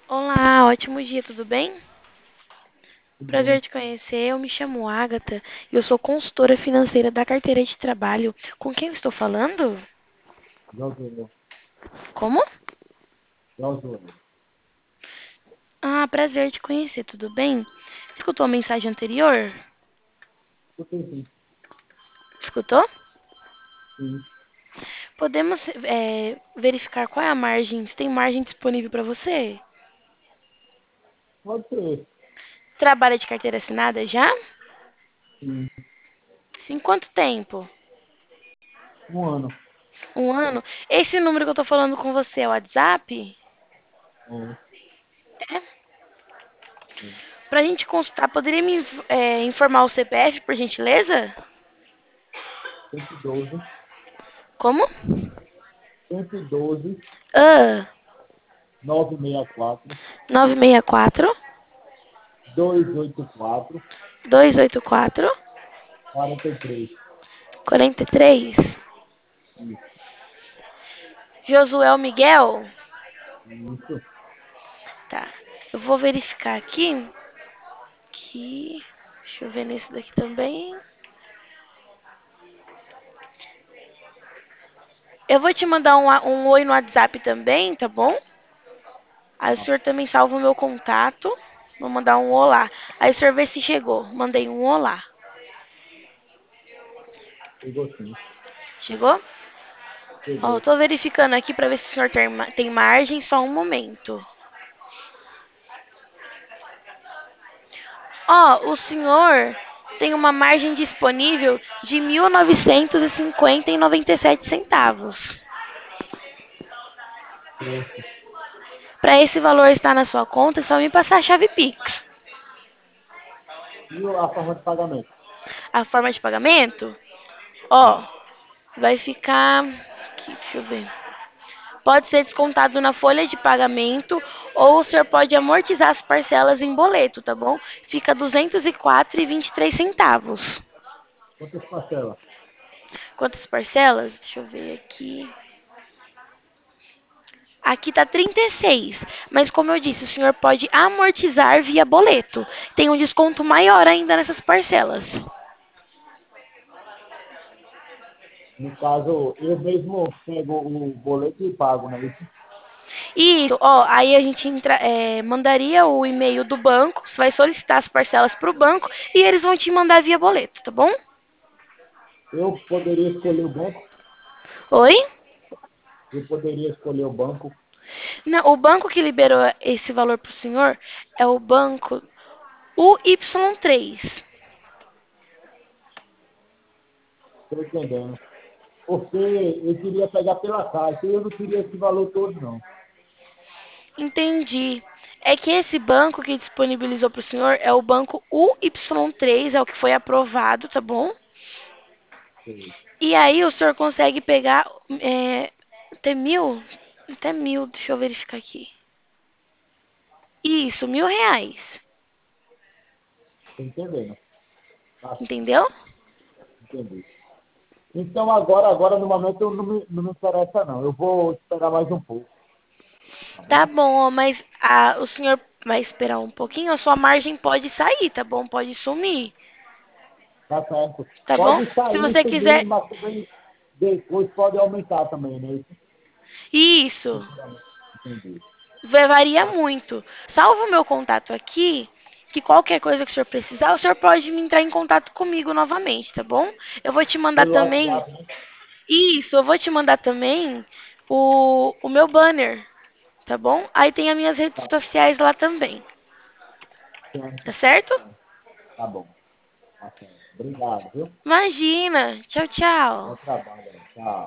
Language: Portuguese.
Olá, ótimo dia, tudo bem? Tudo Prazer bem? te conhecer. Eu me chamo Agatha e eu sou consultora financeira da carteira de trabalho. Com quem eu estou falando? Josué, Como? Josué. Ah, prazer te conhecer, tudo bem? Escutou a mensagem anterior? Escutei sim. Escutou? Sim. Podemos verificar qual é a margem? Se tem margem disponível para você? Pode ser. Trabalha de carteira assinada já? Sim. Em quanto tempo? Um ano. Um ano? Esse número que eu tô falando com você é o WhatsApp? É. É? É. Pra gente consultar, poderia me informar o CPF, por gentileza? 112, Como? 112, Ah, 964, 964 284, 284 43. 43. Isso. Josué Miguel? Isso. Tá. Eu vou verificar aqui. Deixa eu ver nesse daqui também. Eu vou te mandar um oi no WhatsApp também, tá bom? Aí o Ah, senhor também salva o meu contato. Vou mandar um olá. Aí o senhor vê se chegou. Mandei um olá. pegou sim. Chegou? Ó, eu Pegou. tô verificando aqui pra ver se o senhor tem margem. Só um momento. Ó, o senhor tem uma margem disponível de 1.950,97 centavos. Certo. Para esse valor estar na sua conta, é só me passar a chave Pix. E a forma de pagamento? A forma de pagamento, Isso. ó, vai ficar aqui, deixa eu ver. Pode ser descontado na folha de pagamento ou o senhor pode amortizar as parcelas em boleto, tá bom? Fica 204,23 centavos. Quantas parcelas? Quantas parcelas? Deixa eu ver aqui. Aqui tá 36, mas como eu disse, o senhor pode amortizar via boleto. Tem um desconto maior ainda nessas parcelas. No caso, eu mesmo pego o boleto e pago, né? Isso. Isso, ó, aí a gente mandaria o e-mail do banco, você vai solicitar as parcelas para o banco e eles vão te mandar via boleto, tá bom? Eu poderia escolher o banco. Oi? Eu poderia escolher o banco. Não, o banco que liberou esse valor para o senhor é o banco UY3. Estou entendendo. Porque eu queria pegar pela caixa e eu não queria esse valor todo, não. Entendi. É que esse banco que disponibilizou para o senhor é o banco UY3, é o que foi aprovado, tá bom? Sei. E aí o senhor consegue pegar até mil? Até mil, deixa eu verificar aqui. Isso, R$ 1.000. Tô entendendo. Tá, Entendeu? entendi. Então agora no momento não me interessa não. Eu vou esperar mais um pouco, tá Tá bom? bom, ó, mas o senhor vai esperar um pouquinho, a sua margem pode sair, tá bom? Pode sumir, Tá certo. tá bom? Pode Se sair, você subir, quiser. mas também depois pode aumentar também, né? Isso, Isso, futuramente. Entendi. varia Tá. muito. Salva o meu contato aqui, que qualquer coisa que o senhor precisar, o senhor pode me entrar em contato comigo novamente, tá bom? Eu vou te mandar Pelo também. WhatsApp, né? Isso, eu vou te mandar também o meu banner, tá bom? Aí tem as minhas redes Tá sociais lá também, certo. tá certo? Tá bom. Tá certo. Obrigado, viu? Imagina. Tchau, Bom tchau. trabalho aí. Tchau.